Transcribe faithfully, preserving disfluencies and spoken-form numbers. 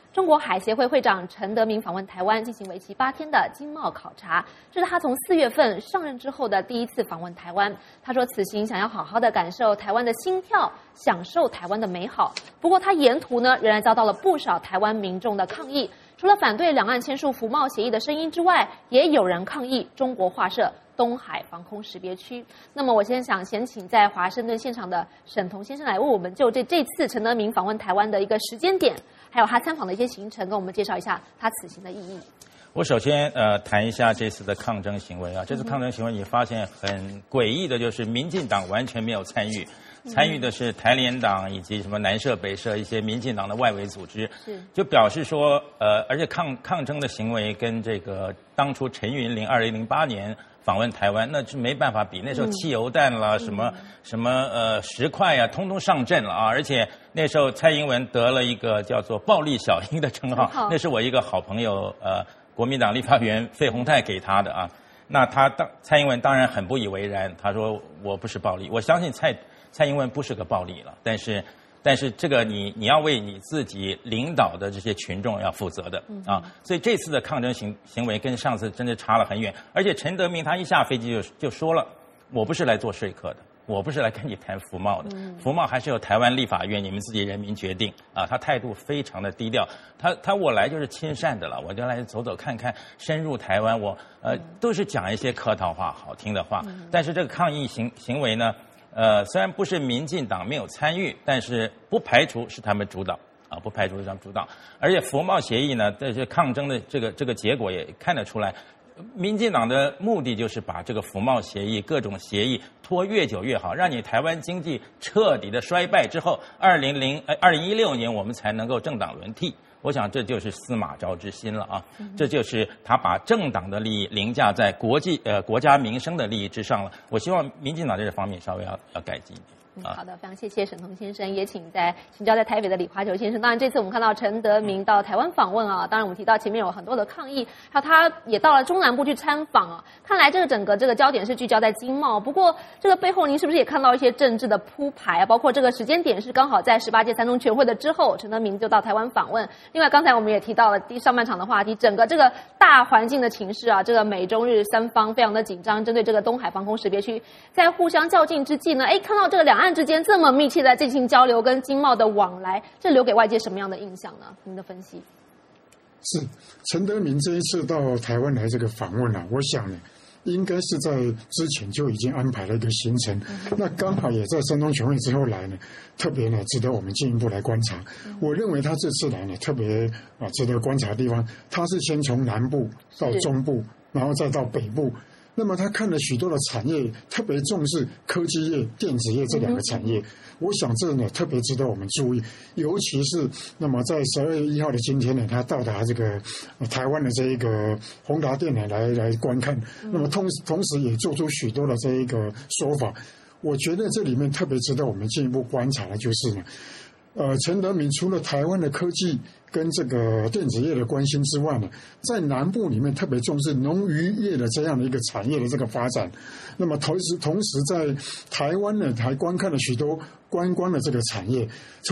中国海协会会长陈德明访问台湾，进行为期八天的经贸考察。这是他从四月份上任之后的第一次访问台湾。他说，此行想要好好的感受台湾的心跳，享受台湾的美好。不过，他沿途呢，仍然遭到了不少台湾民众的抗议。除了反对两岸签署服贸协议的声音之外，也有人抗议中国划设东海防空识别区。那么，我现在想先请在华盛顿现场的沈彤先生来为我们就这这次陈德明访问台湾的一个时间点，还有他参访的一些行程，跟我们介绍一下他此行的意义。 我首先呃谈一下这次的抗争行为啊，这次抗争行为你发现很诡异的就是民进党完全没有参与。参与的是台联党以及什么南社、北社一些民进党的外围组织，就表示说，呃，而且抗抗争的行为跟这个当初陈云林二零零八年访问台湾，那是没办法比。那时候汽油弹啦，什么什么呃石块啊，通通上阵了啊！而且那时候蔡英文得了一个叫做“暴力小英”的称号，那是我一个好朋友呃国民党立法委员费鸿泰给他的啊。那他当蔡英文当然很不以为然，他说我不是暴力，我相信蔡。蔡英文不是个暴力了，但是，但是这个你你要为你自己领导的这些群众要负责的啊，所以这次的抗争行行为跟上次真的差了很远。而且陈德明他一下飞机就就说了，我不是来做说客的，我不是来跟你谈服贸的，服贸还是由台湾立法院你们自己人民决定啊。他态度非常的低调，他他我来就是亲善的了，我就来走走看看，深入台湾，我呃都是讲一些客套话、好听的话。但是这个抗议行行为呢？呃，虽然不是民进党没有参与，但是不排除是他们主导啊，不排除是他们主导。而且服贸协议呢，这些抗争的这个这个结果也看得出来，民进党的目的就是把这个服贸协议各种协议拖越久越好，让你台湾经济彻底的衰败之后，二零零呃二零一六年我们才能够政党轮替。我想这就是司马昭之心了啊，这就是他把政党的利益凌驾在国际呃国家民生的利益之上了。我希望民进党在这方面稍微要要改进一点。 嗯，好的，非常谢谢沈彤先生，也请在请教在台北的李华球先生。当然，这次我们看到陈德明到台湾访问啊，当然我们提到前面有很多的抗议，还有他也到了中南部去参访啊。看来这个整个这个焦点是聚焦在经贸，不过这个背后您是不是也看到一些政治的铺排啊？包括这个时间点是刚好在十八届三中全会的之后，陈德明就到台湾访问。另外，刚才我们也提到了第上半场的话题，整个这个大环境的情势啊，这个美中日三方非常的紧张，针对这个东海防空识别区，在互相较劲之际呢，哎，看到这个两岸之间这么密切的进行交流跟经贸的往来，这留给外界什么样的印象呢？您的分析？ 是陈德明这一次到台湾来这个访问啊，我想呢，应该是在之前就已经安排了一个行程，嗯、那刚好也在三中全会之后来呢，特别呢值得我们进一步来观察。嗯、我认为他这次来呢，特别啊值得观察的地方，他是先从南部到中部，然后再到北部。那么他看了许多的产业，特别重视科技业、电子业这两个产业。嗯、我想这呢特别值得我们注意，尤其是那么在十二月一号的今天呢，他到达这个、呃、台湾的这一个宏达电呢来来观看。嗯、那么同同时也做出许多的这一个说法。我觉得这里面特别值得我们进一步观察的就是呢。呃，陈德明除了台湾的科技跟这个电子业的关心之外呢，在南部里面特别重视农渔业的这样的一个产业的这个发展。那么同时，同时在台湾呢，还观看了许多观光的这个产业。